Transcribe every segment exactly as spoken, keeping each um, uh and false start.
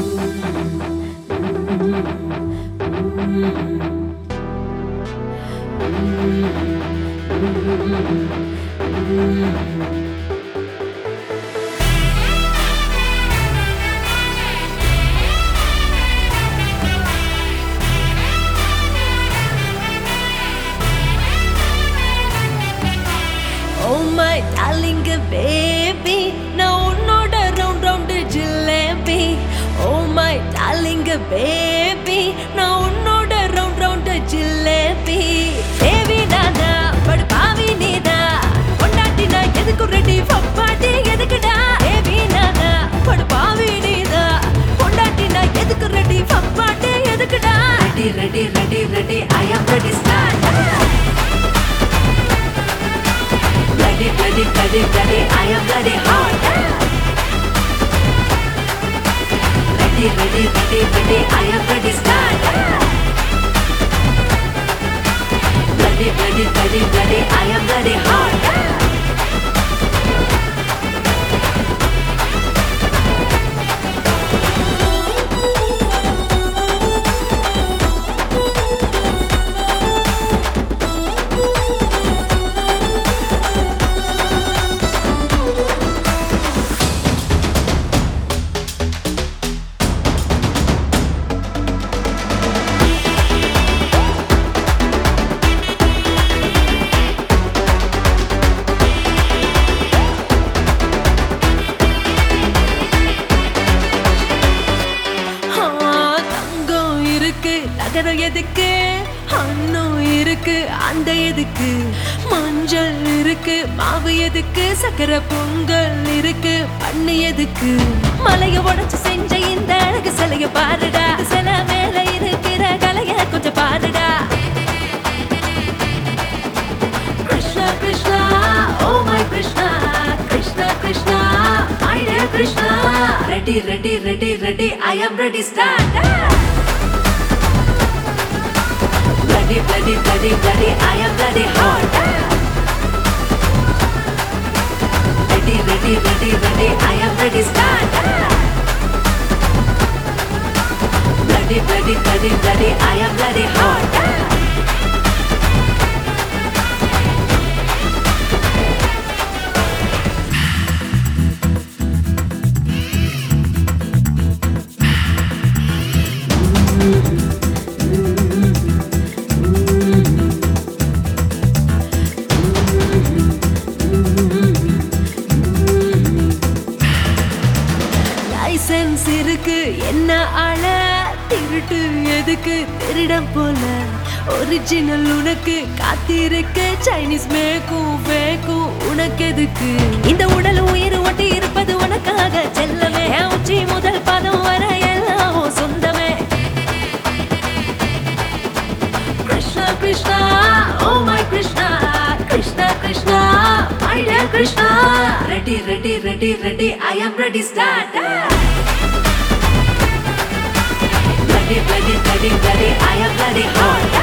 Oh my darling baby, நான் உன்னோட round round jalebi. Oh my darling baby, நான் உன்னோட round round ஜிலேபி. Baby நானா படு பாவி நீதா, பொண்டாட்டி நான் எதுக்கு ரெடி பப்பாட்டி எதுக்குடா? Baby நானா படு பாவி நீதா, பொண்டாட்டி நான் எதுக்கு ரெடி பப்பாட்டி எதுக்குடா? Ready ready ready ready I am ready start. Ready, ready, ready, ready, I am ready hard. Ready, ready, ready, ready, I am ready start. Ready, ready, ready, ready, I am ready hard. நகரம் எதுக்கு, அன்னம் இருக்கு அந்த எதுக்கு, மஞ்சள் இருக்கு மாவு எதுக்கு, சக்கரை பொங்கல் இருக்கு பண்ணு எதுக்கு, மலைய உடைச்சு செஞ்ச இந்த அழகு சிலைய பாருடா, சில மேல இருக்கிற கலைய கொஞ்சம் பாருடா. Krishna Krishna oh my Krishna, Krishna Krishna my dear Krishna. Ready ready ready ready I am ready start. Ready, ready, ready, ready, I am ready hard. Ready, ready, ready, ready, I am ready start. Ready, ready, ready, ready, I am ready hard. License இருக்கு என்ன ஆள, திருட்டு எதுக்கு திருடம் போல, original உனக்கு காத்திருக்கு, Chinese மேக்கும் ஃபேக்கும் உனக்கு எதுக்கு, இந்த உடல் உயிர் ஒட்டி இருப்பது உனக்காக செல்லமே, உச்சி முதல் பதம் வர எல்லாம் சொந்தமே. Krishna Krishna oh my Krishna, Krishna Krishna my dear Krishna. Ready ready ready ready I am ready start. Ready, ready, ready, ready, I am ready hard.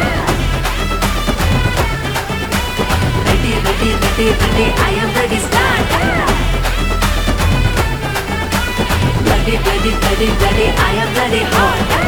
Ready, ready, ready, ready, I am ready start. Ready, ready, ready, ready, I am ready hard.